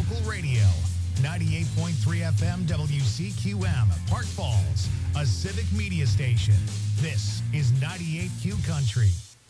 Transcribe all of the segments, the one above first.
local radio. 98.3 FM WCQM, Park Falls, a civic media station. This is 98Q Country.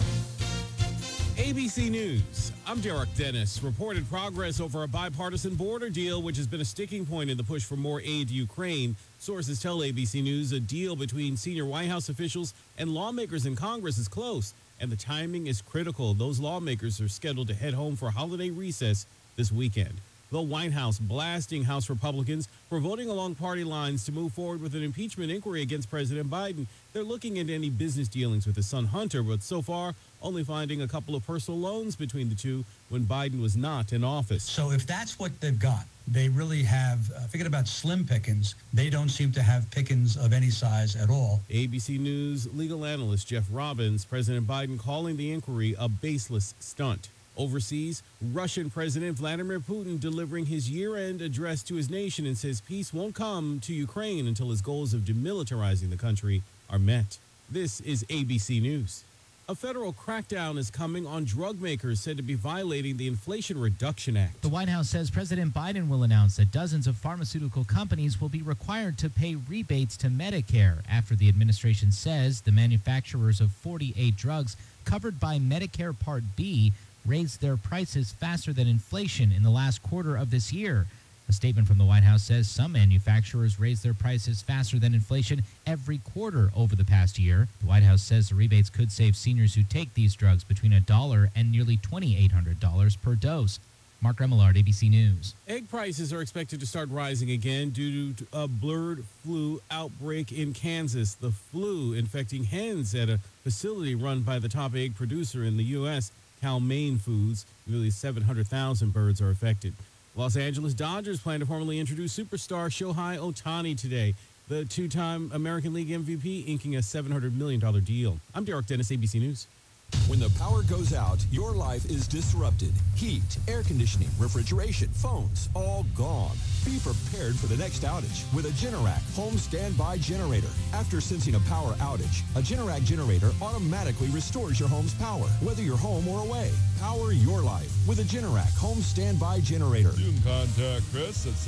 ABC News. I'm Derek Dennis. Reported progress over a bipartisan border deal, which has been a sticking point in the push for more aid to Ukraine. Sources tell ABC News a deal between senior White House officials and lawmakers in Congress is close, and the timing is critical. Those lawmakers are scheduled to head home for holiday recess this weekend. The White House blasting House Republicans for voting along party lines to move forward with an impeachment inquiry against President Biden. They're looking into any business dealings with his son Hunter, but so far only finding a couple of personal loans between the two when Biden was not in office. So if that's what they've got, they really have, forget about slim pickings. They don't seem to have pickings of any size at all. ABC News legal analyst Jeff Robbins, President Biden calling the inquiry a baseless stunt. Overseas, Russian President Vladimir Putin delivering his year-end address to his nation and says peace won't come to Ukraine until his goals of demilitarizing the country are met. This is ABC News. A federal crackdown is coming on drug makers said to be violating the Inflation Reduction Act. The White House says President Biden will announce that dozens of pharmaceutical companies will be required to pay rebates to Medicare after the administration says the manufacturers of 48 drugs covered by Medicare Part B raised their prices faster than inflation in the last quarter of this year. A statement from the White House says some manufacturers raised their prices faster than inflation every quarter over the past year. The White House says the rebates could save seniors who take these drugs between $1 and nearly $2,800 per dose. Mark Remillard, ABC News. Egg prices are expected to start rising again due to a bird flu outbreak in Kansas. The flu infecting hens at a facility run by the top egg producer in the U.S., Cal-Maine Foods. Nearly 700,000 birds are affected. Los Angeles Dodgers plan to formally introduce superstar Shohei Ohtani today. The two-time American League MVP inking a $700 million deal. I'm Derek Dennis, ABC News. When the power goes out, your life is disrupted. Heat, air conditioning, refrigeration, phones, all gone. Be prepared for the next outage with a Generac home standby generator. After sensing a power outage, a Generac generator automatically restores your home's power, whether you're home or away. Power your life with a Generac home standby generator. You can contact Chris at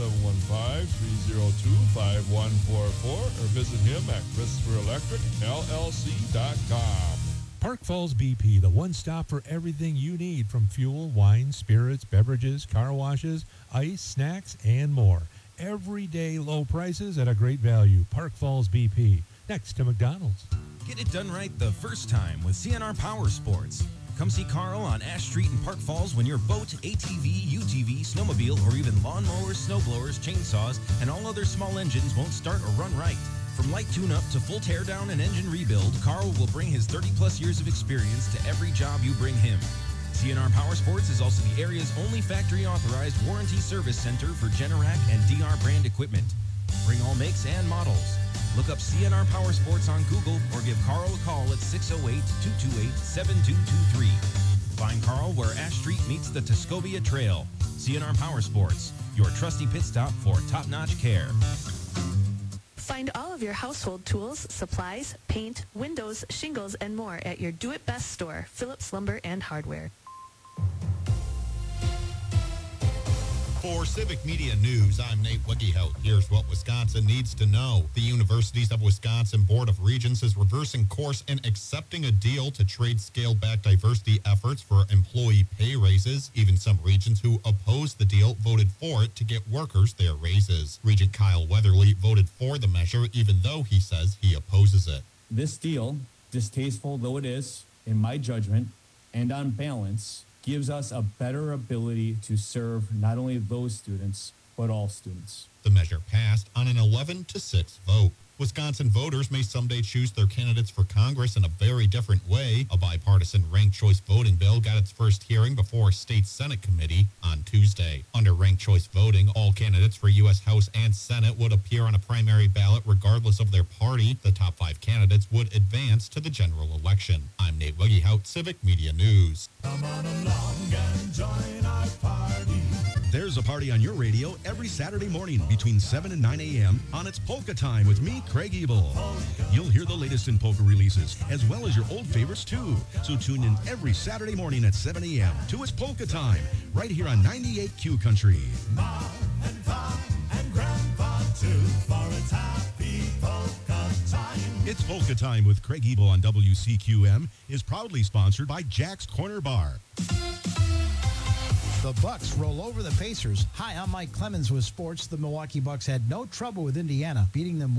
715-302-5144 or visit him at ChristopherElectricLLC.com. Park Falls BP, the one stop for everything you need from fuel, wine, spirits, beverages, car washes, ice, snacks, and more. Everyday low prices at a great value. Park Falls BP, next to McDonald's. Get it done right the first time with CNR Power Sports. Come see Carl on Ash Street in Park Falls when your boat, ATV, UTV, snowmobile, or even lawnmowers, snowblowers, chainsaws, and all other small engines won't start or run right. From light tune-up to full teardown and engine rebuild, Carl will bring his 30-plus years of experience to every job you bring him. CNR Power Sports is also the area's only factory-authorized warranty service center for Generac and DR brand equipment. Bring all makes and models. Look up CNR Power Sports on Google or give Carl a call at 608-228-7223. Find Carl where Ash Street meets the Tuscobia Trail. CNR Power Sports, your trusty pit stop for top-notch care. Find all of your household tools, supplies, paint, windows, shingles, and more at your Do It Best store, Phillips Lumber and Hardware. For Civic Media News, I'm Nate Wiggyhout. Here's what Wisconsin needs to know. The Universities of Wisconsin Board of Regents is reversing course and accepting a deal to trade scaled-back diversity efforts for employee pay raises. Even some regents who opposed the deal voted for it to get workers their raises. Regent Kyle Weatherly voted for the measure, even though he says he opposes it. This deal, distasteful though it is, in my judgment, and on balance, gives us a better ability to serve not only those students, but all students. The measure passed on an 11-6 vote. Wisconsin voters may someday choose their candidates for Congress in a very different way. A bipartisan ranked choice voting bill got its first hearing before a state Senate committee on Tuesday. Under ranked choice voting, all candidates for U.S. House and Senate would appear on a primary ballot regardless of their party. The top 5 candidates would advance to the general election. I'm Nate Wiggyhout, Civic Media News. Come on along and join our party. There's a party on your radio every Saturday morning between 7 and 9 a.m. on It's Polka Time with me, Craig Ebel. You'll hear the latest in polka releases, as well as your old favorites, too. So tune in every Saturday morning at 7 a.m. to It's Polka Time, right here on 98Q Country. Mom and Pop and Grandpa, too, for its happy polka time. It's Polka Time with Craig Ebel on WCQM is proudly sponsored by Jack's Corner Bar. The Bucks roll over the Pacers. Hi, I'm Mike Clemens with sports. The Milwaukee Bucks had no trouble with Indiana, beating them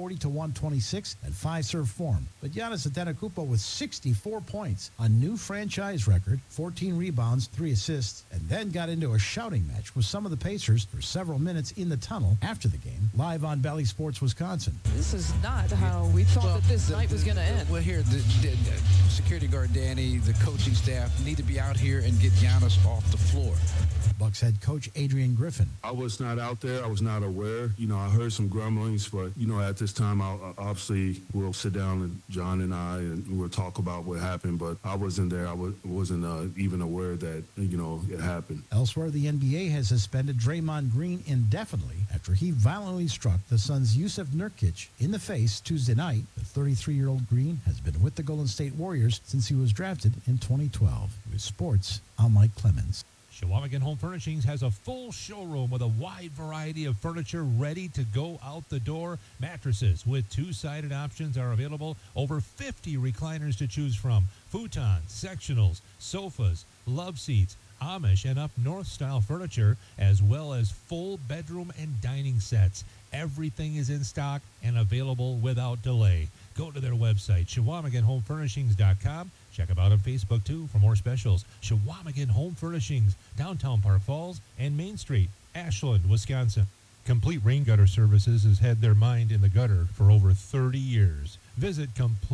140-126 at 5-serve form. But Giannis Antetokounmpo with 64 points, a new franchise record, 14 rebounds, 3 assists, and then got into a shouting match with some of the Pacers for several minutes in the tunnel after the game, live on Bally Sports Wisconsin. This is not how we thought that this night was going to end. Well, here, the security guard Danny, the coaching staff need to be out here and get Giannis off the floor. Bucks head coach Adrian Griffin. I was not out there. I was not aware. I heard some grumblings, but, at this time, obviously we'll sit down, and John and I, and we'll talk about what happened, but I wasn't there. I wasn't even aware that, it happened. Elsewhere, the NBA has suspended Draymond Green indefinitely after he violently struck the Suns' Yusuf Nurkic in the face Tuesday night. The 33-year-old Green has been with the Golden State Warriors since he was drafted in 2012. With sports, I'm Mike Clemens. Shawamigan Home Furnishings has a full showroom with a wide variety of furniture ready to go out the door. Mattresses with two-sided options are available. Over 50 recliners to choose from. Futons, sectionals, sofas, love seats, Amish and up north style furniture, as well as full bedroom and dining sets. Everything is in stock and available without delay. Go to their website, ShawamiganHomeFurnishings.com. Check them out on Facebook, too, for more specials. Shawamigan Home Furnishings, downtown Park Falls and Main Street, Ashland, Wisconsin. Complete Rain Gutter Services has had their mind in the gutter for over 30 years. Visit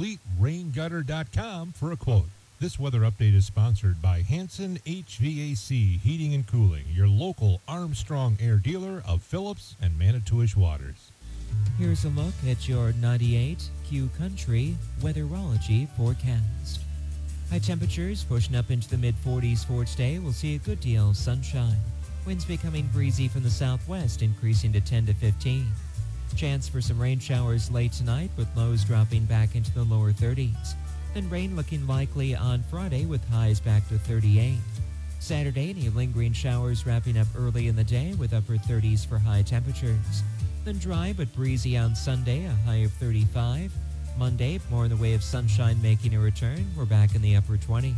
CompleteRainGutter.com for a quote. This weather update is sponsored by Hanson HVAC Heating and Cooling, your local Armstrong Air dealer of Phillips and Manitowish Waters. Here's a look at your 98Q Country weatherology forecast. High temperatures pushing up into the mid-40s for today. We'll see a good deal of sunshine. Winds becoming breezy from the southwest, increasing to 10 to 15. Chance for some rain showers late tonight, with lows dropping back into the lower 30s. Then rain looking likely on Friday, with highs back to 38. Saturday, any lingering showers wrapping up early in the day, with upper 30s for high temperatures. Then dry but breezy on Sunday, a high of 35. Monday, more in the way of sunshine making a return. We're back in the upper 20s.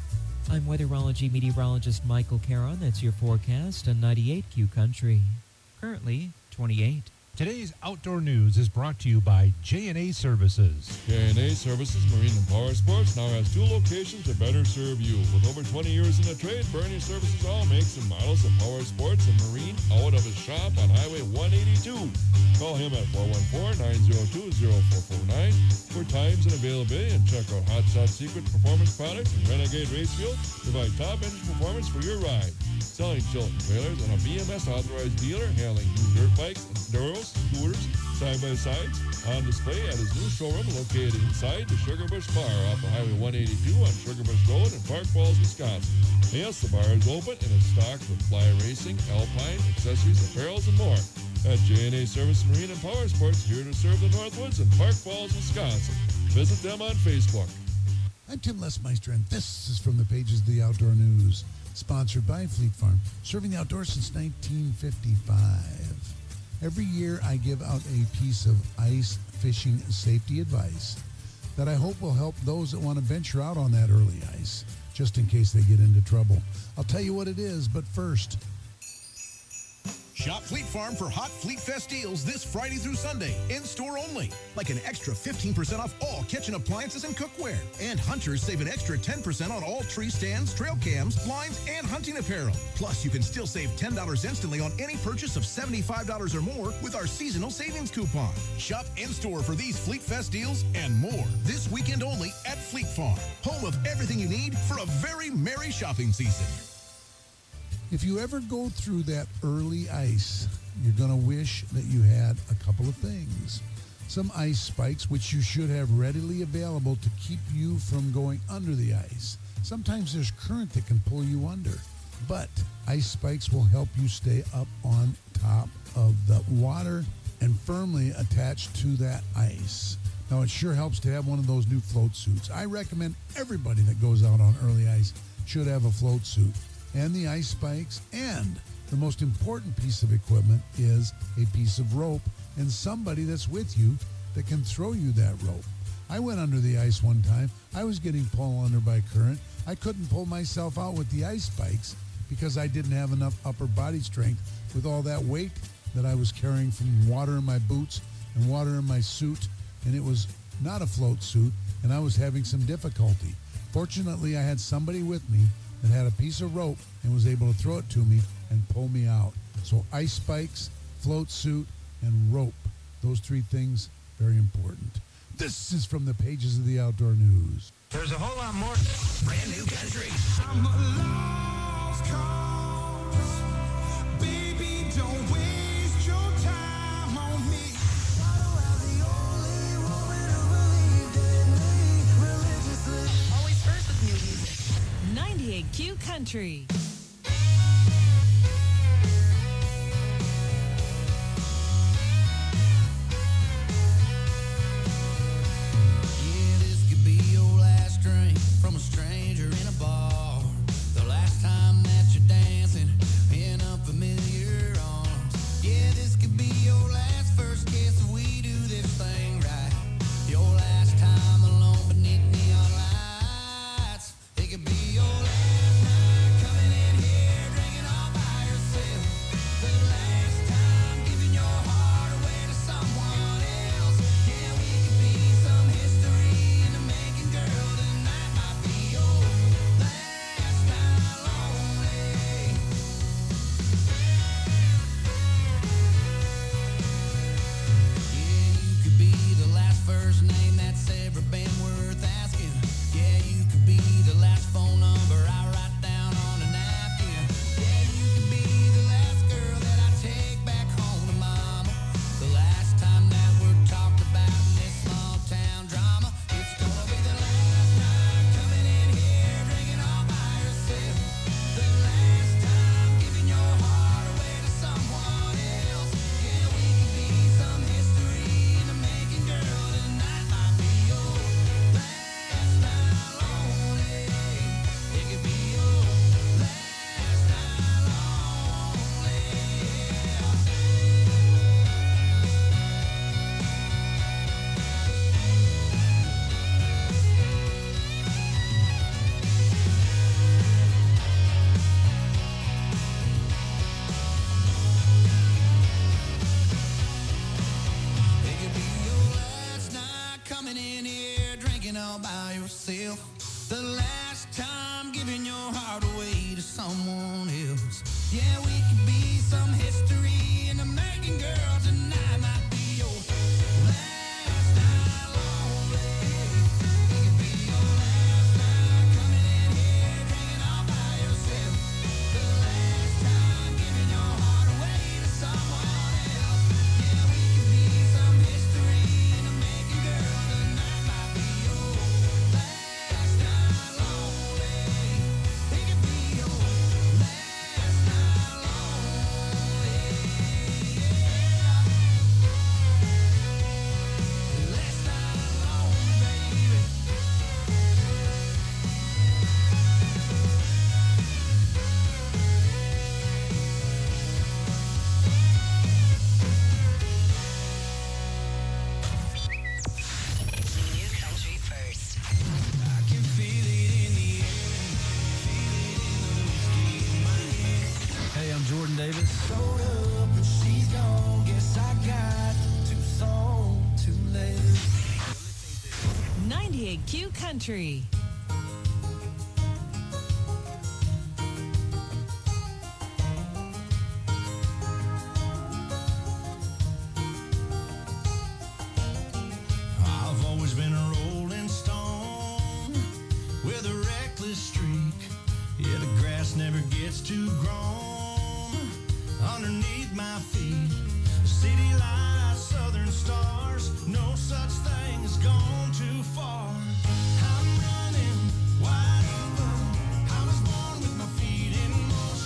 I'm weatherology meteorologist Michael Caron. That's your forecast on 98Q Country. Currently, 28. Today's outdoor news is brought to you by J&A Services. J&A Services Marine and Power Sports now has 2 locations to better serve you. With over 20 years in the trade, Bernie services all makes and models of power sports and marine out of his shop on Highway 182. Call him at 414-902-0449 for times and availability, and check out Hot Shot Secret Performance Products and Renegade Race Fuel. Provide top engine performance for your ride. Selling Chilton trailers and a BMS authorized dealer handling new dirt bikes, enduros, scooters, side-by-sides, on display at his new showroom located inside the Sugarbush Bar off of Highway 182 on Sugarbush Road in Park Falls, Wisconsin. Yes, the bar is open and is stocked with fly racing, alpine, accessories, apparels, and more. At J&A Service Marine and Power Sports, here to serve the Northwoods in Park Falls, Wisconsin. Visit them on Facebook. I'm Tim Lesmeister, and this is from the pages of the Outdoor News, sponsored by Fleet Farm, serving the outdoors since 1955. Every year I give out a piece of ice fishing safety advice that I hope will help those that want to venture out on that early ice, just in case they get into trouble. I'll tell you what it is, but first, Shop Fleet Farm for Hot Fleet Fest deals this Friday through Sunday, in-store only. Like an extra 15% off all kitchen appliances and cookware. And hunters save an extra 10% on all tree stands, trail cams, blinds, and hunting apparel. Plus, you can still save $10 instantly on any purchase of $75 or more with our seasonal savings coupon. Shop in-store for these Fleet Fest deals and more this weekend only at Fleet Farm, home of everything you need for a very merry shopping season. if you ever go through that early ice, you're going to wish that you had a couple of things. Some ice spikes, which you should have readily available to keep you from going under the ice. Sometimes there's current that can pull you under. but ice spikes will help you stay up on top of the water and firmly attached to that ice. Now, it sure helps to have one of those new float suits. I recommend everybody that goes out on early ice should have a float suit and the ice spikes, and the most important piece of equipment is a piece of rope and somebody that's with you that can throw you that rope. I went under the ice one time. I was getting pulled under by current. I couldn't pull myself out with the ice spikes because I didn't have enough upper body strength with all that weight that I was carrying from water in my boots and water in my suit, and it was not a float suit, and I was having some difficulty. Fortunately, I had somebody with me that had a piece of rope and was able to throw it to me and pull me out. So ice spikes, float suit, and rope. Those three things, very important. This is from the pages of the Outdoor News. There's a whole lot more. Brand new country. I'm a lost cause. Baby, don't waste your time on me. Always first with new music. 98Q Country. From a stranger in a bar, the last time that you're dancing in unfamiliar arms. Yeah, this could be your last first kiss if we do this thing right. Your last time alone beneath neon lights. It could be your last night coming in here drinking all by yourself. The last time giving your heart away to someone else. Yeah, we could be some history in the making, girl. Tonight might be your last night lonely. Yeah, you could be the last first name that's ever been worth asking. Yeah, you could be the last phone number I write down on a napkin. Yeah, you could be the last girl that I take back home to mama. The last time that we're talked about in this small town drama. It's gonna be the last night coming in here drinking all by yourself. The last time giving your heart away to someone else. Yeah, we could be some history in the making, girl. Tonight might be your last night lonely. It could be your last night lonely. It could be your last night coming in here drinking all by yourself. The last time giving your heart away to someone else. Yeah, we could be some history in the making, girl. Tonight might be your last night lonely. It could be your last night coming in here drinking all by yourself. The last time giving your heart away to someone else. Yeah, we could be some history in the making, girl. Tonight might be your last night lonely. It could be your last night lonely. Yeah. Last night lonely, baby. New country first. I can feel it in the air, feel it in the whiskey in my hand. Hey, I'm Jordan Davis. Showed up and she's gone. Guess I got too soon, too late. 98Q Country. I've always been a rolling stone with a reckless streak. Yeah, the grass never gets too grown underneath my feet. City lights, southern stars, no such thing as gone too far. I'm running wide open. I was born with my feet in motion.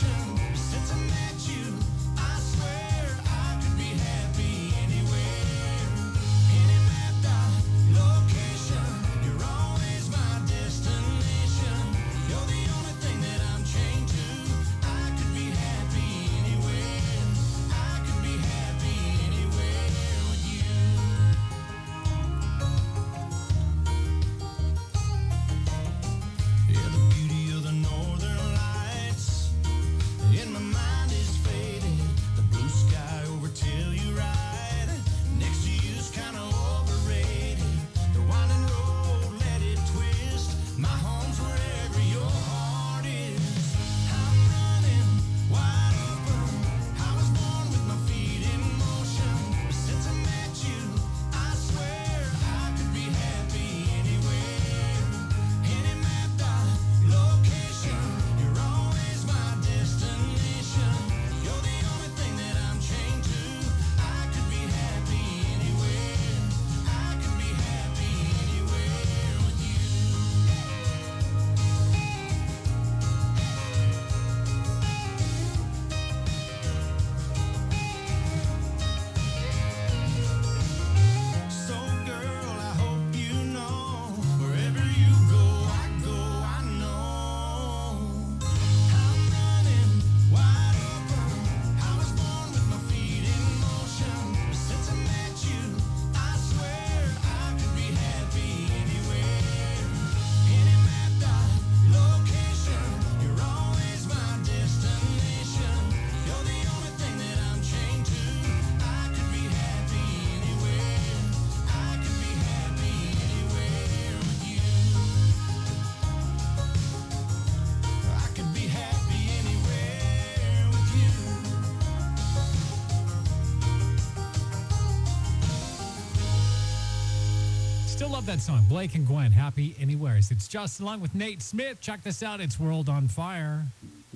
Love that song. Blake and Gwen, Happy Anywheres. It's Justin along with Nate Smith. Check this out. It's World on Fire.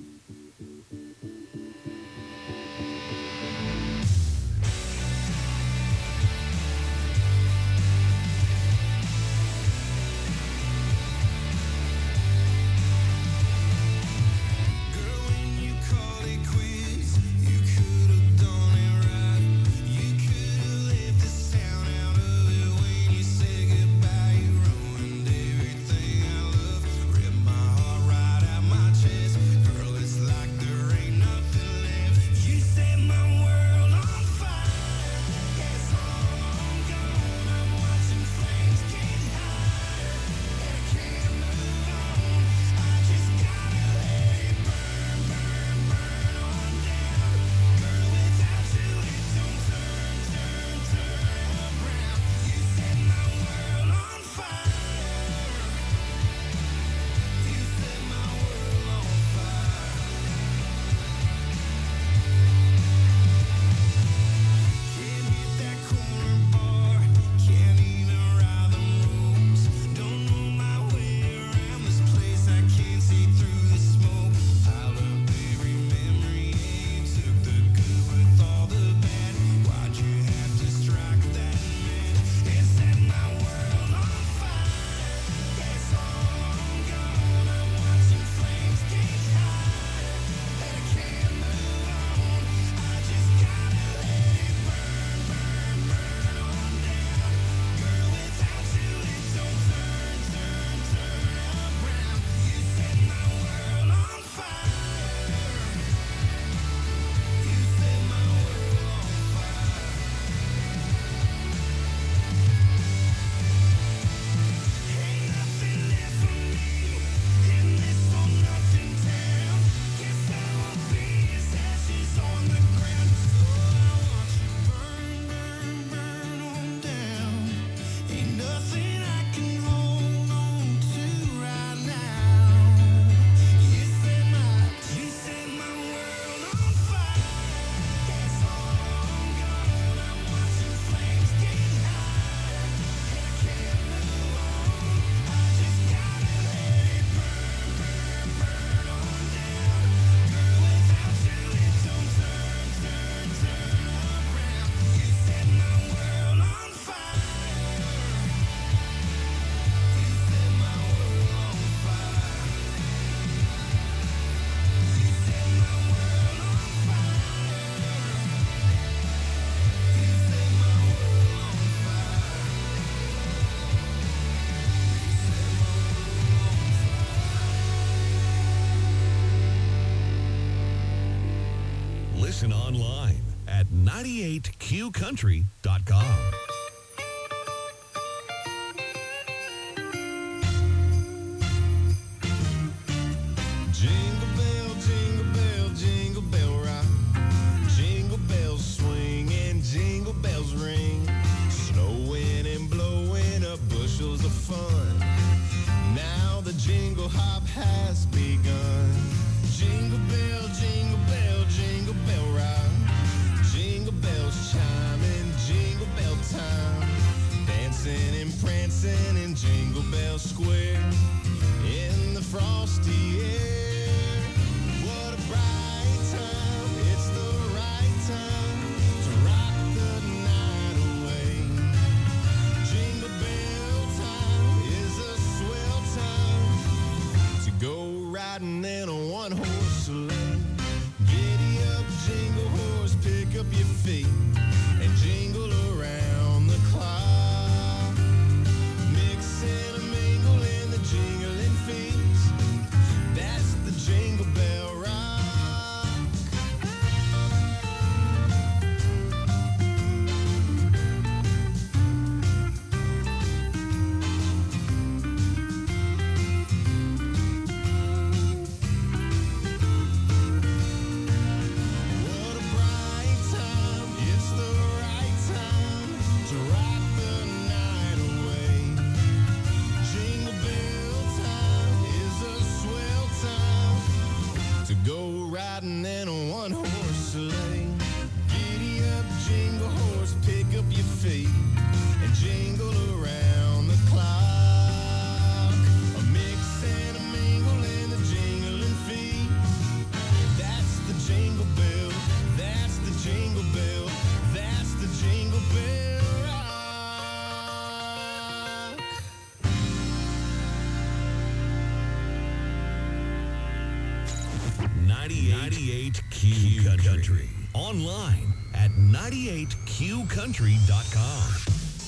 Listen online at 98qcountry.com. Jingle bell, jingle bell rock. Jingle bells swing and jingle bells ring. Snowing and blowing up bushels of fun. Now the jingle hop has begun. Jingle bell, jingle bell, jingle bell rock. Jingle bells chiming, jingle bell time. Dancing and prancing in Jingle Bell Square. In the frosty air. What a bright time, it's the right time to rock the night away. Jingle bell time is a swell time to go riding in a one-horse sleigh. Giddy up, jingle horse, pick up your feet and jingle around the clock. Mix and a mingle in the jingling feet. That's the Jingle Bell Rock. What a bright time, it's the right time to rock the night away. Jingle bell time is a swell time to go riding in a one-horse sleigh. Giddy up, jingle horse, pick up your feet and jingle around the clock. 98Q Country. Online at 98QCountry.com.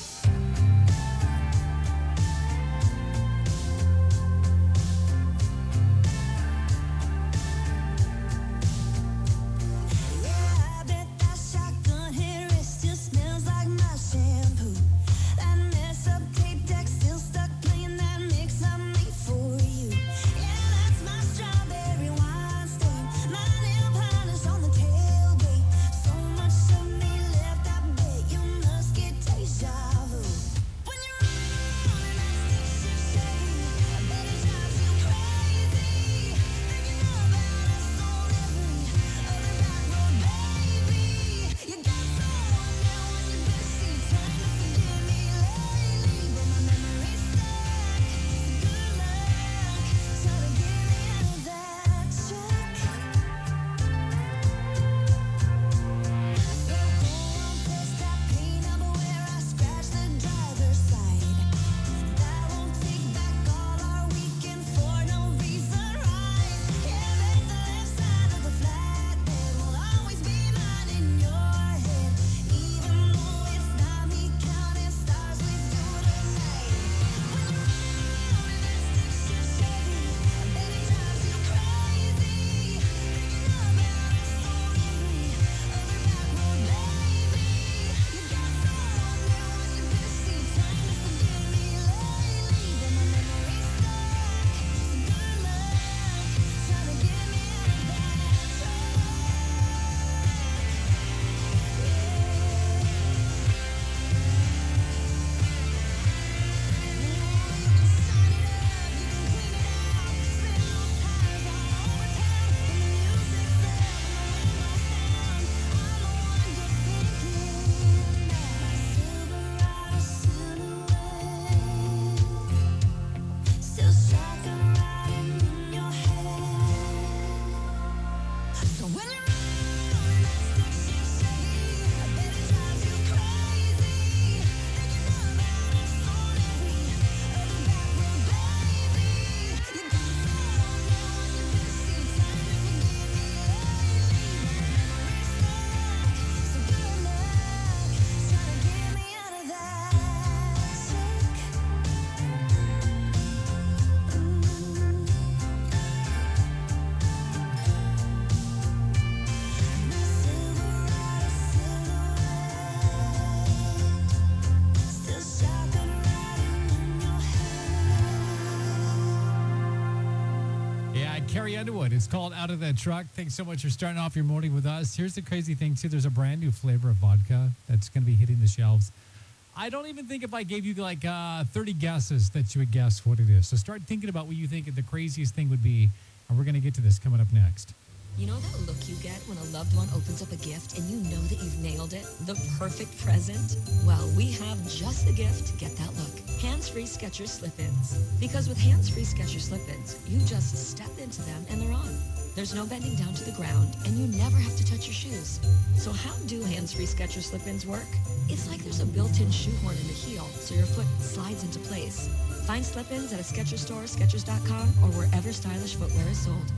Carrie Underwood. It's called Out of the Truck. Thanks so much for starting off your morning with us. Here's the crazy thing, too. There's a brand new flavor of vodka that's going to be hitting the shelves. I don't even think if I gave you like 30 guesses that you would guess what it is. So start thinking about what you think the craziest thing would be. And we're going to get to this coming up next. You know that look you get when a loved one opens up a gift and you know that you've nailed it? The perfect present? Well, we have just the gift to get that look. Hands-free Skechers slip-ins. Because with hands-free Skechers slip-ins, you just step into them and they're on. There's no bending down to the ground and you never have to touch your shoes. So how do hands-free Skechers slip-ins work? It's like there's a built-in shoehorn in the heel so your foot slides into place. Find slip-ins at a Skechers store, Skechers.com, or wherever stylish footwear is sold.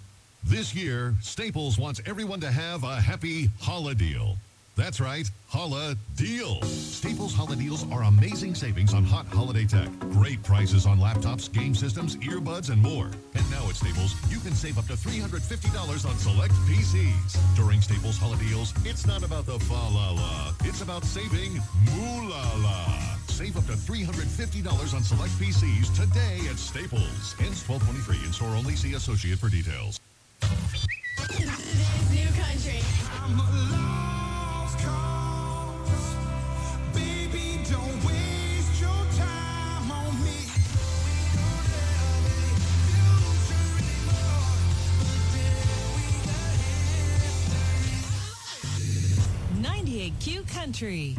This year, Staples wants everyone to have a happy Holla Deal. That's right, Holla Deals. Staples Holla Deals are amazing savings on hot holiday tech. Great prices on laptops, game systems, earbuds, and more. And now at Staples, you can save up to $350 on select PCs. During Staples Holla Deals, it's not about the fa-la-la. It's about saving moo-la-la. Save up to $350 on select PCs today at Staples. Ends 12/23 in store only. See associate for details. Today's new country. I'm a lost cause. Baby, don't waste your time on me. 98Q Country.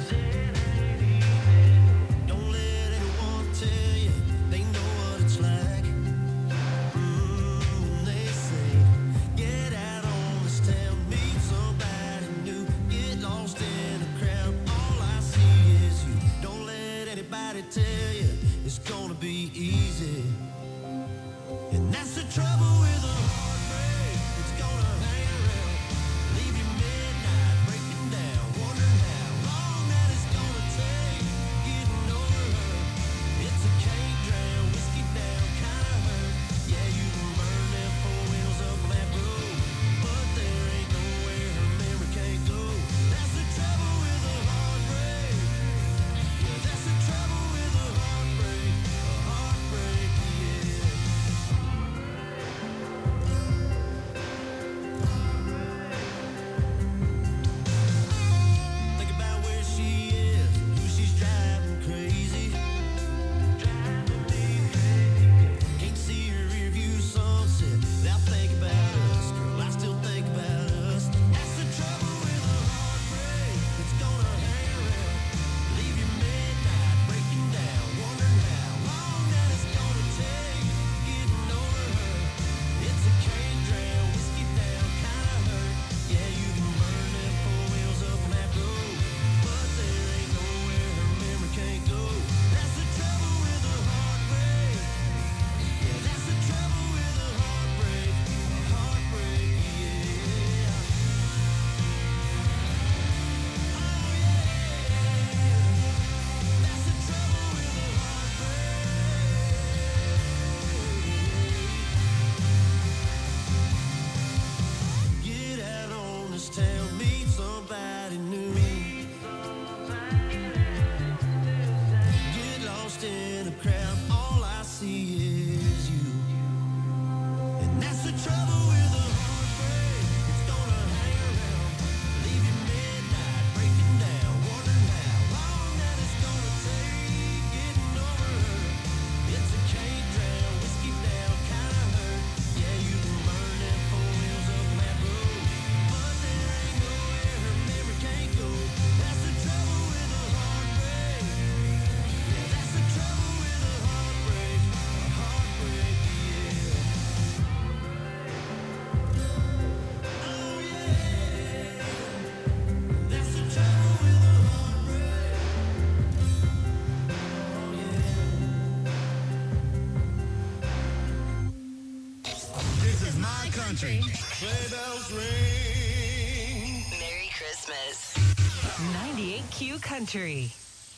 Don't let anyone tell you they know what it's like. tell you it's gonna be easy. And that's the trouble with a heartbreak. It's gonna hang around, leave you midnight, breaking down, wondering how long that it's gonna take getting over her. It's a cake drown, whiskey down, kinda hurt. Yeah, you can burn them four wheels up that road, but there ain't nowhere her memory can't go. That's the trouble with a heartbreak. Yeah, that's the trouble with a heartbreak. A heartbreak, yeah. Think about where she is, who she's driving crazy. Driving me crazy. Can't see her rearview sunset without thinking about us. Girl, I still think about us. That's the trouble with a heartbreak. It's gonna hang around, leave you midnight, breaking down, wondering how long that it's gonna take getting over her. It's a cane drown, whiskey down, kinda hurt. Yeah, you can burn them four wheels up that road, but there ain't nowhere her memory can't go. That's the trouble with a heartbreak. Yeah, that's the trouble with a heartbreak. A heartbreak, yeah. That's the trouble with a heartbreak. Get out on this town, meet somebody new. Get lost in a crowd, all I see is you. And that's the trouble with a heartbreak. It's gonna hang around, leave you midnight, breaking down, wondering how long that it's gonna take getting over her. It's a cane drown, whiskey down, kinda hurt. Yeah, you can burn them four wheels up that road, but there ain't nowhere her memory can't go. That's the trouble with a heartbreak. Yeah, that's the trouble with a heartbreak. A heartbreak, yeah. Oh yeah. That's the trouble with a heartbreak. Oh yeah. This is my country. Sleigh bells ring. Merry Christmas. 98Q Country.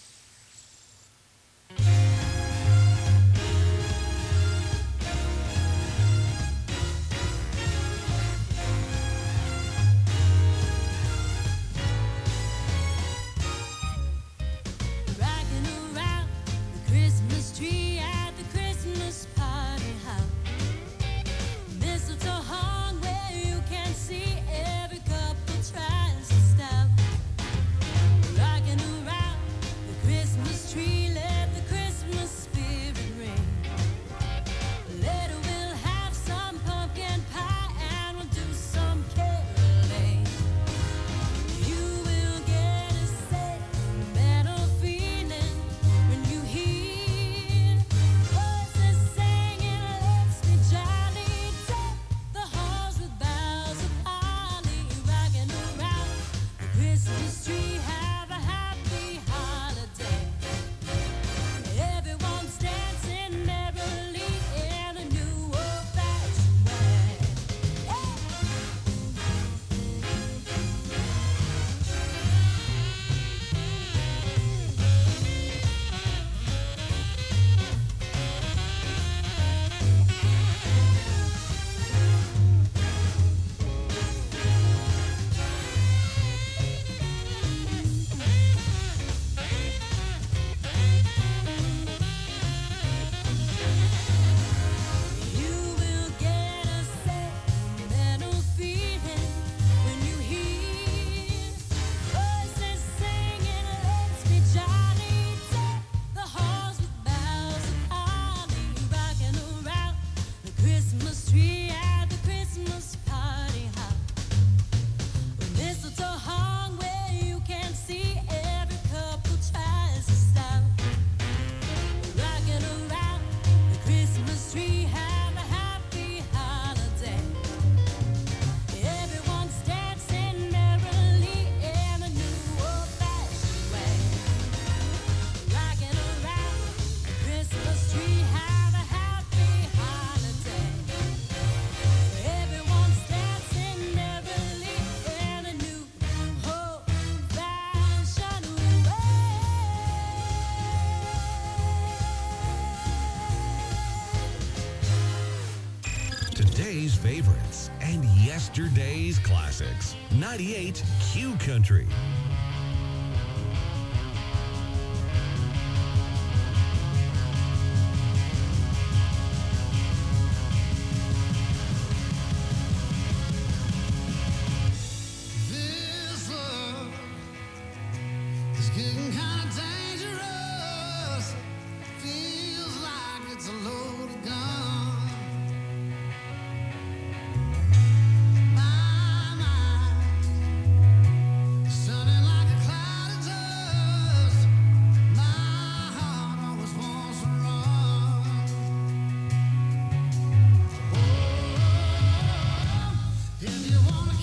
Rocking around the Christmas tree at the Christmas party hop. Mistletoe hung where you can see every couple tries to stop. Rocking around today's favorites and yesterday's classics. 98 Q Country. This love is getting kind of dangerous. Feels like it's a loaded gun. My mind is turning like a cloud of dust. My heart always wants to run. Oh, if you wanna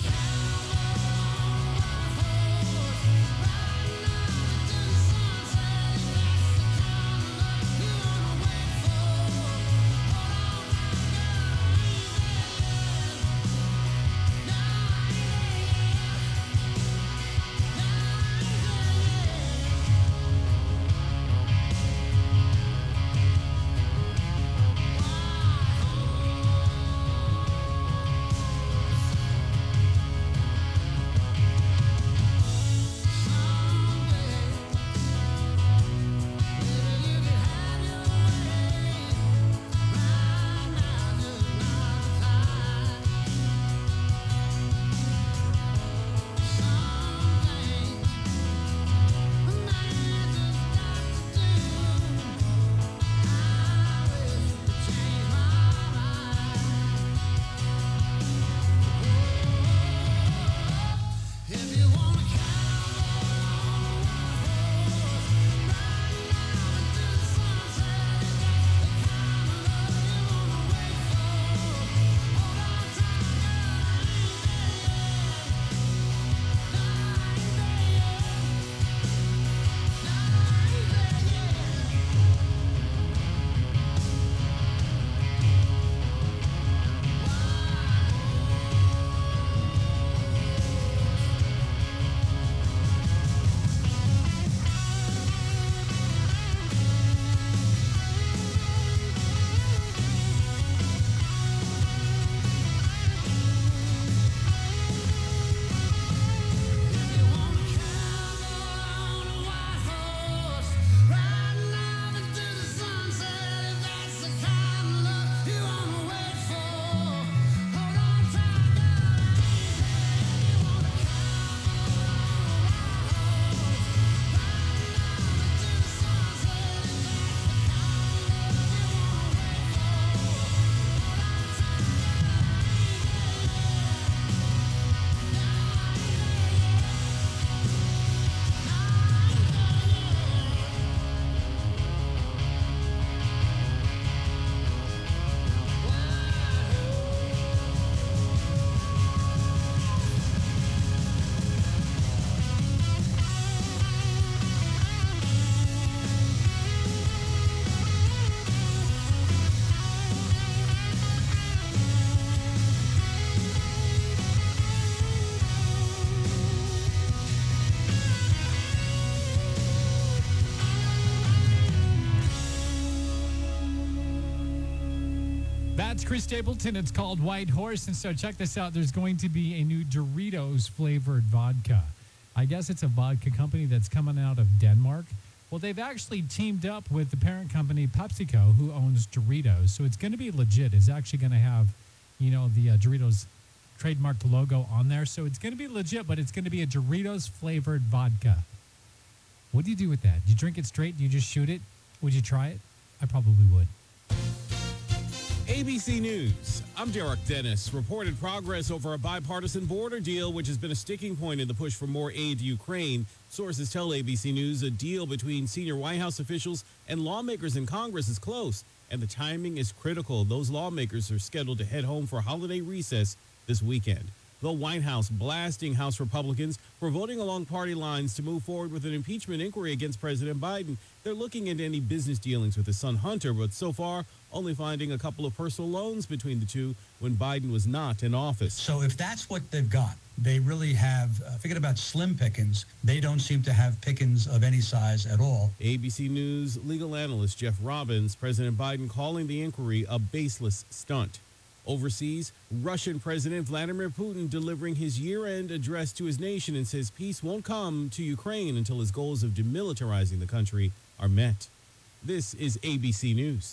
That's Chris Stapleton. It's called White Horse. And so check this out. There's going to be a new Doritos flavored vodka. I guess it's a vodka company that's coming out of Denmark. Well, they've actually teamed up with the parent company PepsiCo, who owns Doritos. So it's going to be legit. It's actually going to have, you know, the Doritos trademarked logo on there. So it's going to be legit, but it's going to be a Doritos flavored vodka. What do you do with that? Do you drink it straight? Do you just shoot it? Would you try it? I probably would. ABC News. I'm Derek Dennis. Reported progress over a bipartisan border deal, which has been a sticking point in the push for more aid to Ukraine. Sources tell ABC News a deal between senior White House officials and lawmakers in Congress is close, and the timing is critical. Those lawmakers are scheduled to head home for holiday recess this weekend. The White House blasting House Republicans for voting along party lines to move forward with an impeachment inquiry against President Biden. They're looking into any business dealings with his son Hunter, but so far only finding a couple of personal loans between the two when Biden was not in office. So if that's what they've got, they really have, forget about slim pickings, they don't seem to have pickings of any size at all. ABC News legal analyst Jeff Robbins, President Biden calling the inquiry a baseless stunt. Overseas, Russian President Vladimir Putin delivering his year-end address to his nation and says peace won't come to Ukraine until his goals of demilitarizing the country are met. This is ABC News.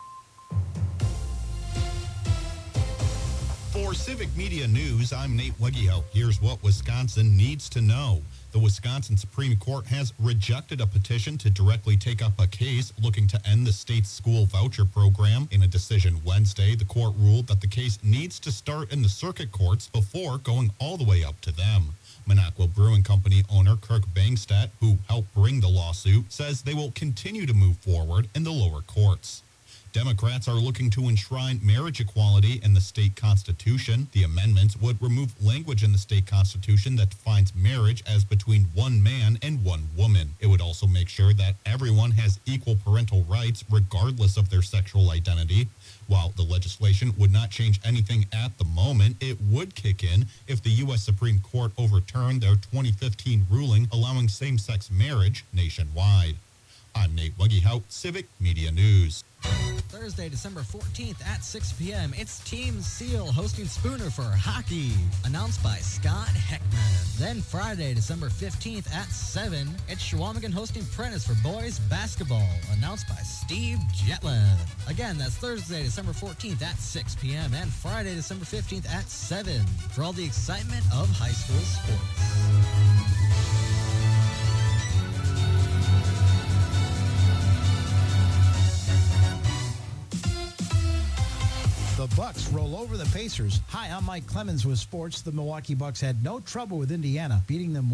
For Civic Media News, I'm Nate Weggio. Here's what Wisconsin needs to know. The Wisconsin Supreme Court has rejected a petition to directly take up a case looking to end the state's school voucher program. In a decision Wednesday, the court ruled that the case needs to start in the circuit courts before going all the way up to them. Minocqua Brewing Company owner Kirk Bangstedt, who helped bring the lawsuit, says they will continue to move forward in the lower courts. Democrats are looking to enshrine marriage equality in the state constitution. The amendments would remove language in the state constitution that defines marriage as between one man and one woman. It would also make sure that everyone has equal parental rights regardless of their sexual identity. While the legislation would not change anything at the moment, it would kick in if the U.S. Supreme Court overturned their 2015 ruling allowing same-sex marriage nationwide. I'm Nate Weggio, Civic Media News. Thursday, December 14th at 6 p.m., it's Team Seal hosting Spooner for hockey, announced by Scott Heckman. Then Friday, December 15th at 7, it's Shawamigan hosting Prentice for boys basketball, announced by Steve Jetlin. Again, that's Thursday, December 14th at 6 p.m. and Friday, December 15th at 7 for all the excitement of high school sports. The Bucks roll over the Pacers. Hi, I'm Mike Clemens with sports. The Milwaukee Bucks had no trouble with Indiana, beating them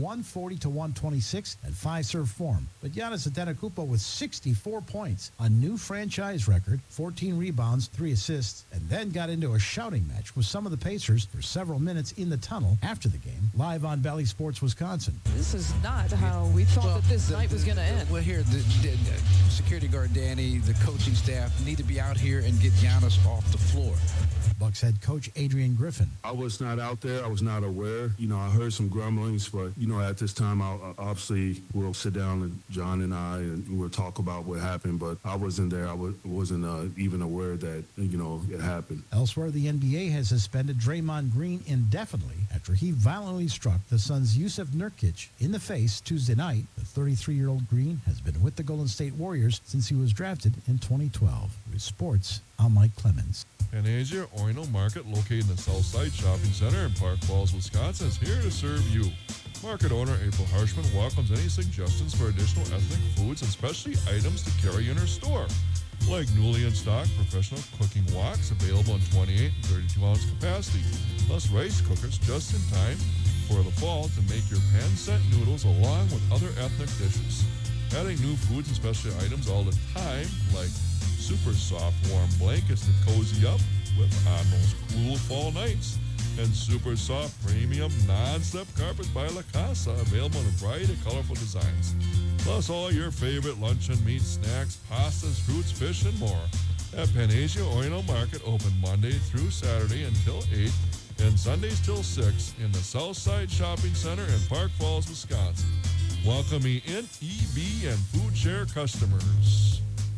140-126 at 5-serve form. But Giannis Antetokounmpo with 64 points, a new franchise record, 14 rebounds, 3 assists, and then got into a shouting match with some of the Pacers for several minutes in the tunnel after the game, live on Bally Sports Wisconsin. This is not how we thought that this night was going to end. Well, here, the security guard Danny, the coaching staff need to be out here and get Giannis off the floor. Bucks head coach Adrian Griffin. I was not out there. I was not aware. I heard some grumblings, but, at this time, obviously we'll sit down, and John and I, and we'll talk about what happened, but I wasn't there. I wasn't even aware that, it happened. Elsewhere, the NBA has suspended Draymond Green indefinitely after he violently struck the Suns' Yusuf Nurkic in the face Tuesday night. The 33-year-old Green has been with the Golden State Warriors since he was drafted in 2012. With sports, I'm Mike Clemens. Panacea Orono Market, located in the Southside Shopping Center in Park Falls, Wisconsin, is here to serve you. Market owner April Harshman welcomes any suggestions for additional ethnic foods and specialty items to carry in her store, like newly in stock professional cooking woks available in 28 and 32-ounce capacity, plus rice cookers just in time for the fall to make your pan-set noodles along with other ethnic dishes. Adding new foods and specialty items all the time, like super soft warm blankets to cozy up with on those cool fall nights, and super soft premium non-slip carpets by La Casa available in a variety of colorful designs. Plus all your favorite luncheon meats, snacks, pastas, fruits, fish, and more at Panacea Orono Market, open Monday through Saturday until 8 and Sundays till 6 in the Southside Shopping Center in Park Falls, Wisconsin. Welcoming in EB and Food Share customers.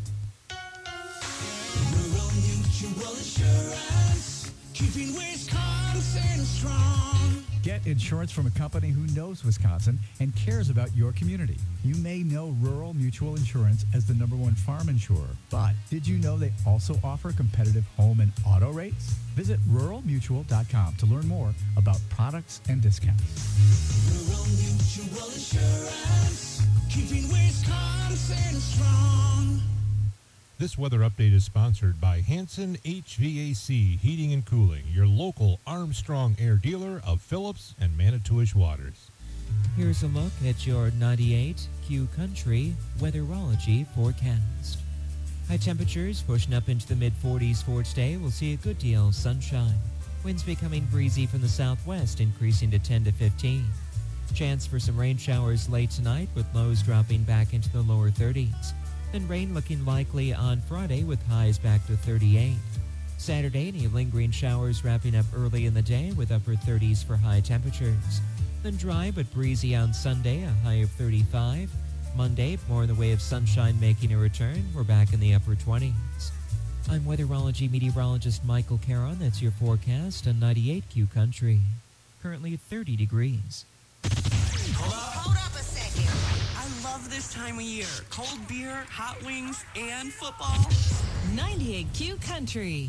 Rural Mutual Insurance, keeping Wisconsin strong. Get insurance from a company who knows Wisconsin and cares about your community. You may know Rural Mutual Insurance as the #1 farm insurer, but did you know they also offer competitive home and auto rates? Visit ruralmutual.com to learn more about products and discounts. Rural Mutual Insurance, keeping Wisconsin strong. This weather update is sponsored by Hanson HVAC Heating and Cooling, your local Armstrong Air dealer of Phillips and Manitowish Waters. Here's a look at your 98 Q Country weatherology forecast. High temperatures pushing up into the mid-40s for today. We'll see a good deal of sunshine. Winds becoming breezy from the southwest, increasing to 10 to 15. Chance for some rain showers late tonight, with lows dropping back into the lower 30s. Then rain looking likely on Friday, with highs back to 38. Saturday, any lingering showers wrapping up early in the day, with upper 30s for high temperatures. Then dry but breezy on Sunday, a high of 35. Monday, more in the way of sunshine making a return. We're back in the upper 20s. I'm weatherology meteorologist Michael Caron. That's your forecast on 98Q Country. Currently 30 degrees. Hold up a second. I love this time of year. Cold beer, hot wings, and football. 98Q Country.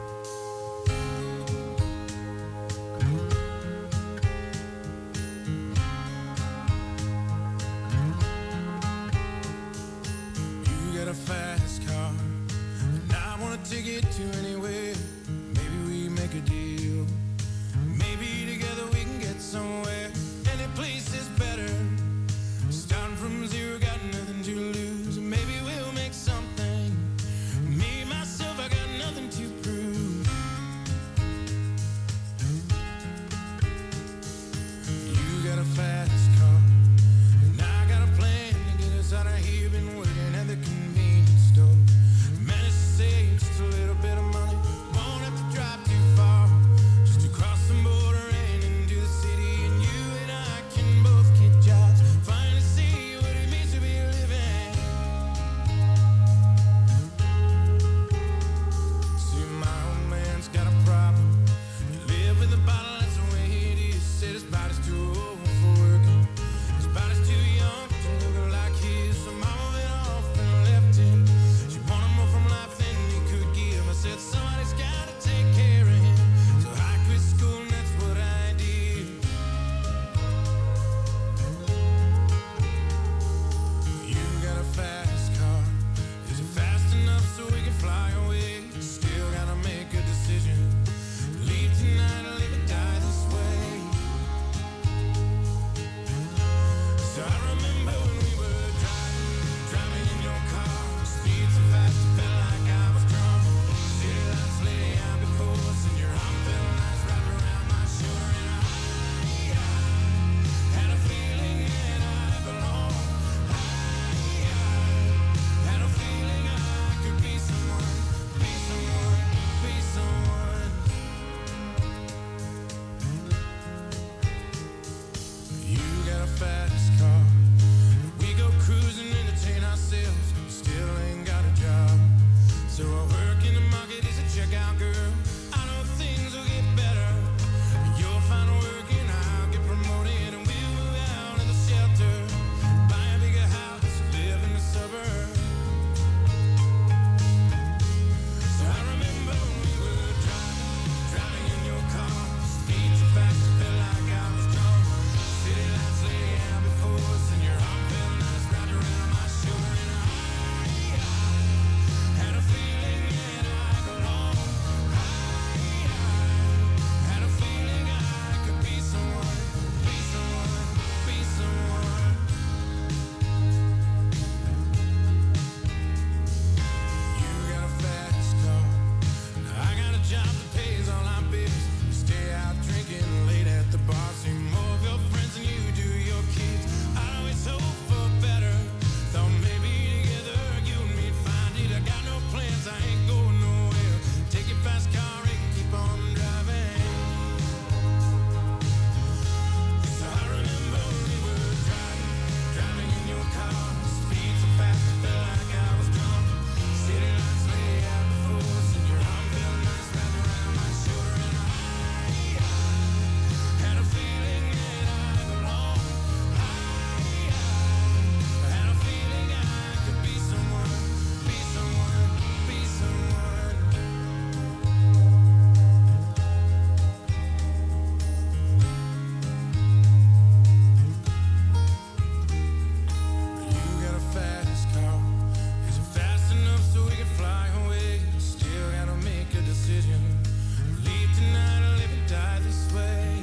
You got a fast car, and I want to take it to anywhere. Maybe we make a deal. Maybe together we can get somewhere. Any place is better. Starting from zero, got nothing to lose. Maybe we'll make something. Me, myself, I got nothing to prove. You got a fast car, and I got a plan to get us out of here. Been waiting at the convenience store. Managed to save just a little bit of money. Won't have to drive too far. Just to cross the border and into the city. And you and I can both get jobs. Finally see what it means to be living. See, my old man's got a problem. He live with a bottle, that's the way it is. Said his body's too old for working. His body's too young to look like his. So mama went off and left him. She wanted more from life than he could give. I said somebody's gotta take care of him. So I quit school and that's what I did. You got a fast car. Is it fast enough so we can fly away? Still gotta make a decision. Leave tonight or live or die this way. So I remember when we were driving in your car. Speed so fast it felt like I was drunk. City lights lay out before us and your arm felt nice wrapped around my shoulder. And I had a feeling that I belonged. I had a feeling I could be someone, be someone, be someone. You got a fast car. We go cruising, entertain ourselves. Still ain't got a job. So I work in the market as a checkout girl. I know things will get better. You'll find work and I'll get promoted. And we'll move out of the shelter. Buy a bigger house, live in the suburbs. So I remember when we were driving in your car. Speed so fast it felt like I was drunk. City lights lay out before us and your arm felt nice wrapped around my shoulder. And I had a feeling that I belonged. I had a feeling I could be someone, be someone, be someone. You got a fast car. I got a job that pays all our bills. We stay out drinking late at the bar. See more of your friends than you do your kids. I always hope for better. Thought maybe together you and me'd find it. I got no plans, I ain't going nowhere. Take your fast car and keep on driving. So I remember when we were driving in your car. Speed so fast it felt like I was drunk. City lights lay out before us and your arm felt nice wrapped around my shoulder. And I had a feeling that I belonged. I had a feeling I could be someone, be someone, be someone. You got a fast car. Is it fast enough so we can fly away? Still gotta make a decision. Leave tonight or live or die this way.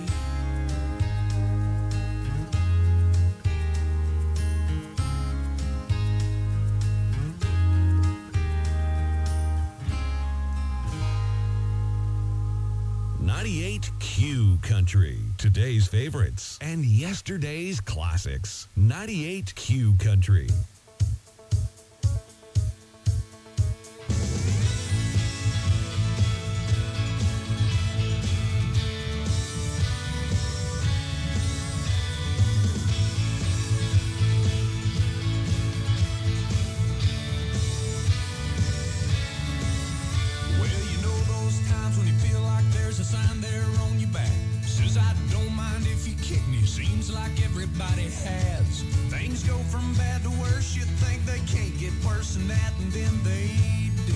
Q Country, today's favorites and yesterday's classics. 98Q Country. a sign there on your back. Says I don't mind if you kick me. Seems like everybody has. Things go from bad to worse. You think they can't get worse than that, and then they do.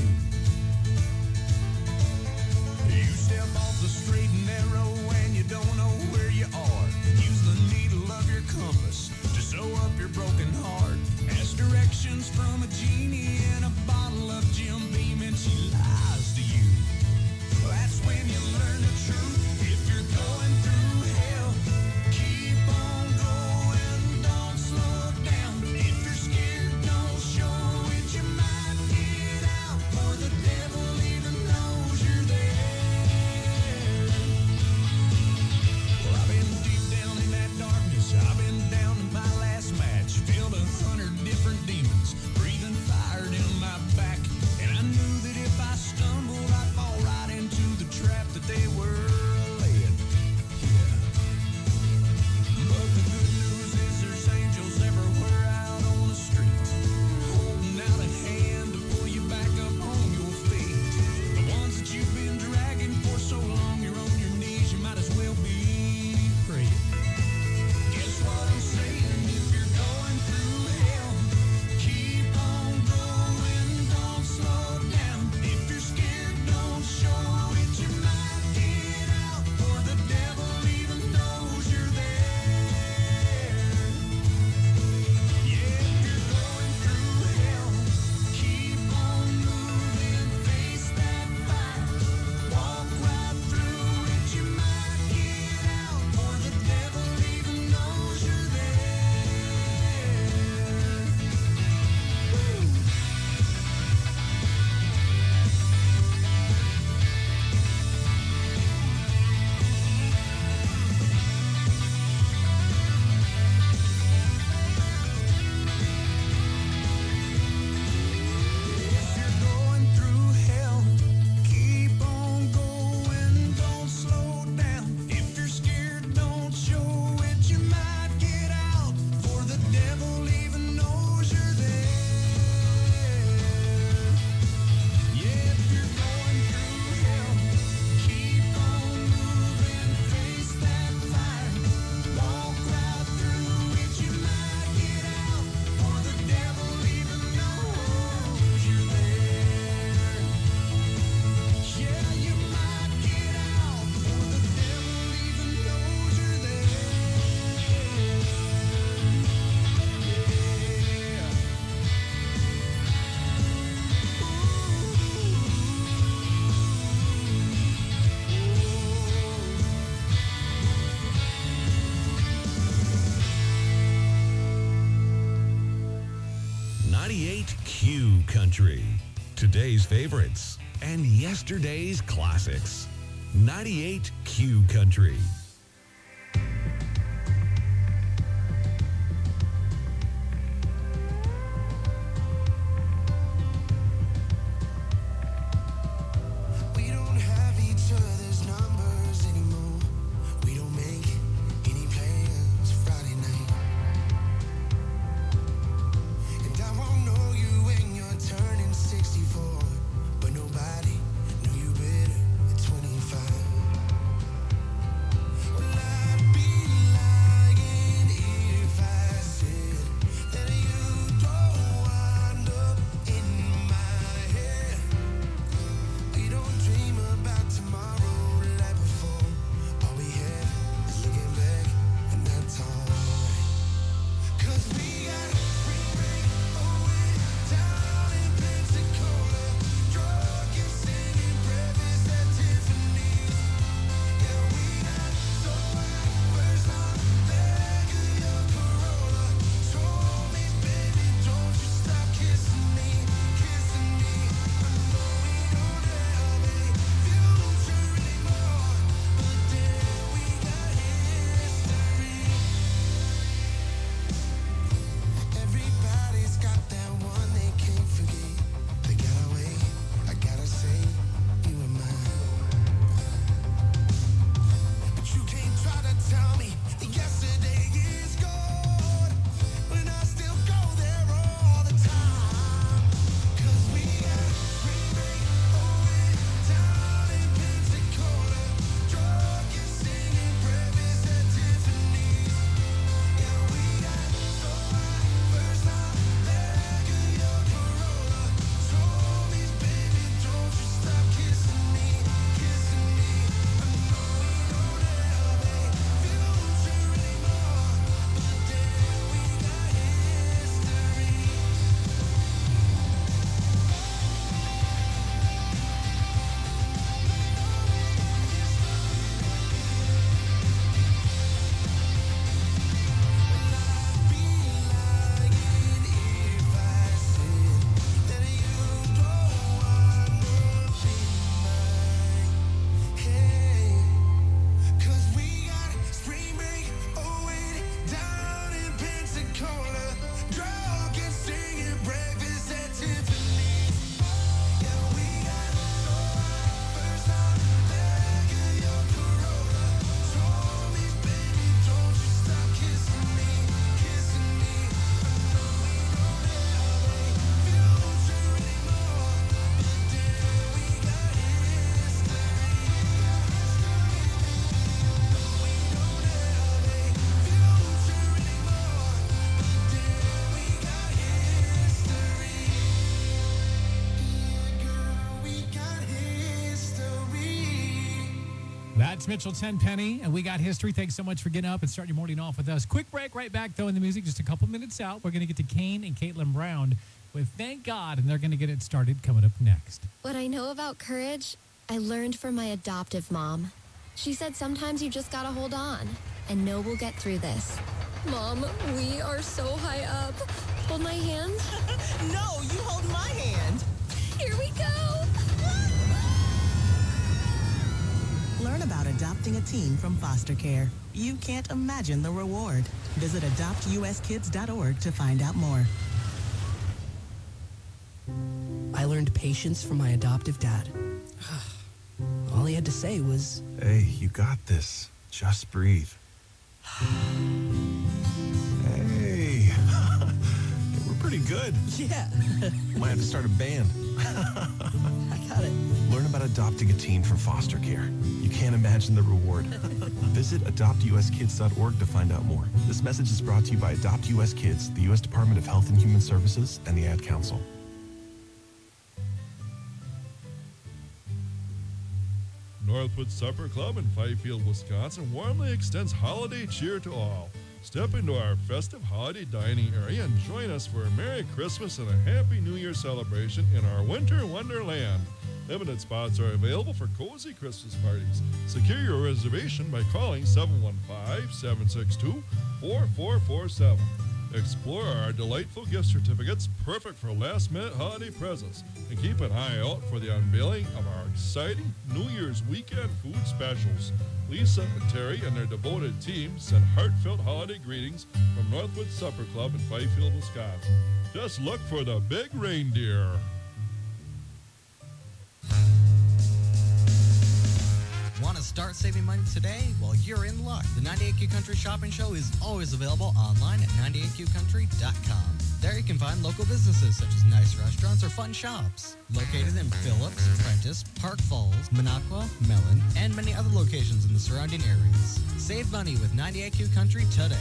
You step off the straight and narrow and you don't know where you are. Use the needle of your compass to sew up your broken heart. Ask directions from a genie in a bottle of Jim Beam and she lies to you. That's when you learn the truth. If you're going through hell, keep on going, don't slow down. If you're scared, don't show it. You might get out, for the devil even knows you're there. Well, I've been deep down in that darkness. I've been down in my last match. Filled 100 different demons, breathing fire down my back. And I knew that if I stumbled, I'd fall right into the trap that they were laying. Yeah. But the good news is there's angels everywhere out on the street, holding out a hand to pull you back up on your feet. The ones that you've been dragging for so long, you're on your knees, you might as well be praying. Guess what I'm saying? If you're going through hell, keep on going, don't slow down. If you're scared, don't show it. You might get out, for the devil even knows you're there. Yeah, if you're going through hell, keep on moving, face that fire, walk right through it. You might get out, for the devil even knows you're there. Woo. 98Q Country. Today's favorites and yesterday's classics. 98Q Country. We don't have each other's numbers anymore. We don't make any plans Friday night. And I won't know you when you're turning 64, but nobody knew you better at 25. That's Mitchell Tenpenny, and we got history. Thanks so much for getting up and starting your morning off with us. Quick break right back, though, in the music. Just a couple minutes out. We're going to get to Kane and Caitlin Brown with Thank God, and they're going to get it started coming up next. What I know about courage, I learned from my adoptive mom. She said sometimes you just gotta hold on and know we'll get through this. Mom, we are so high up. Hold my hand. No, you hold my hand. Here we go. Learn about adopting a teen from foster care. You can't imagine the reward. Visit adoptuskids.org to find out more. I learned patience from my adoptive dad. All he had to say was, "Hey, you got this. Just breathe." Hey, we're pretty good. yeah. Might have to start a band. I got it. Learn about adopting a teen from foster care. You can't imagine the reward. Visit adoptuskids.org to find out more. This message is brought to you by Adopt US Kids, the U.S. Department of Health and Human Services, and the Ad Council. Northwood Supper Club in Fifield, Wisconsin warmly extends holiday cheer to all. Step into our festive holiday dining area and join us for a Merry Christmas and a Happy New Year celebration in our Winter Wonderland. Limited spots are available for cozy Christmas parties. Secure your reservation by calling 715-762-4447. Explore our delightful gift certificates, perfect for last-minute holiday presents. And keep an eye out for the unveiling of our exciting New Year's weekend food specials. Lisa and Terry and their devoted team send heartfelt holiday greetings from Northwood Supper Club in Fifield, Wisconsin. Just look for the big reindeer. Want to start saving money today? Well, you're in luck. The 98Q Country Shopping Show is always available online at 98qcountry.com. There you can find local businesses such as nice restaurants or fun shops. Located in Phillips, Prentice, Park Falls, Minocqua, Mellon, and many other locations in the surrounding areas. Save money with 98Q Country today.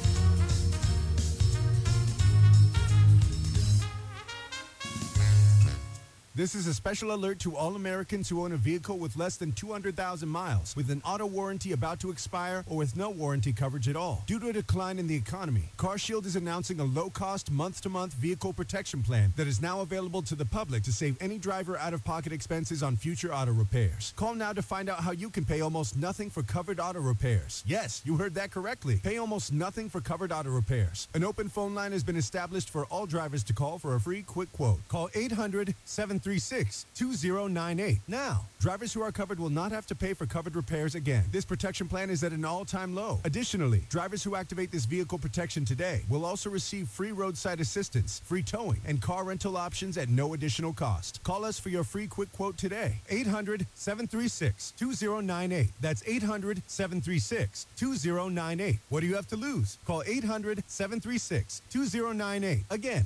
This is a special alert to all Americans who own a vehicle with less than 200,000 miles, with an auto warranty about to expire, or with no warranty coverage at all. Due to a decline in the economy, CarShield is announcing a low-cost, month-to-month vehicle protection plan that is now available to the public to save any driver out-of-pocket expenses on future auto repairs. Call now to find out how you can pay almost nothing for covered auto repairs. Yes, you heard that correctly. Pay almost nothing for covered auto repairs. An open phone line has been established for all drivers to call for a free quick quote. Call 800-736-2098. Now, drivers who are covered will not have to pay for covered repairs again. This protection plan is at an all-time low. Additionally, drivers who activate this vehicle protection today will also receive free roadside assistance, free towing, and car rental options at no additional cost. Call us for your free quick quote today. 800-736-2098. That's 800-736-2098. What do you have to lose? Call 800-736-2098. Again,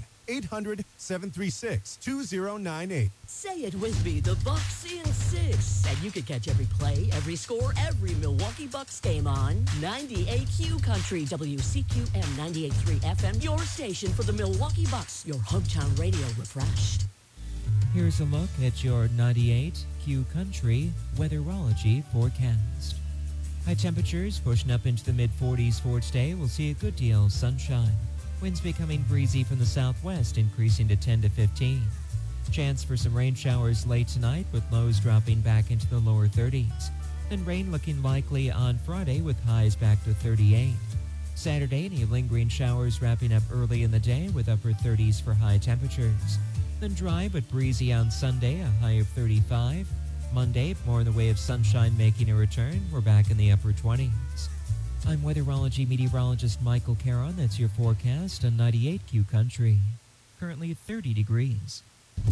800-736-2098. Say it with me, the Bucks in 6. And you can catch every play, every score, every Milwaukee Bucks game on 98Q Country, WCQM 98.3 FM, your station for the Milwaukee Bucks, your hometown radio refreshed. Here's a look at your 98Q Country weatherology forecast. High temperatures pushing up into the mid-40s for today. We'll see a good deal of sunshine. Winds becoming breezy from the southwest, increasing to 10 to 15. Chance for some rain showers late tonight, with lows dropping back into the lower 30s. Then rain looking likely on Friday, with highs back to 38. Saturday, any lingering showers wrapping up early in the day, with upper 30s for high temperatures. Then dry but breezy on Sunday, a high of 35. Monday, more in the way of sunshine making a return. We're back in the upper 20s. I'm weatherology meteorologist Michael Caron. That's your forecast on 98Q Country. Currently 30 degrees. We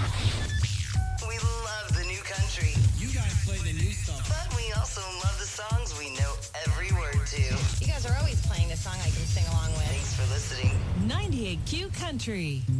love the new country. You guys play the new stuff. But we also love the songs we know every word to. You guys are always playing the song I can sing along with. Thanks for listening. 98Q Country.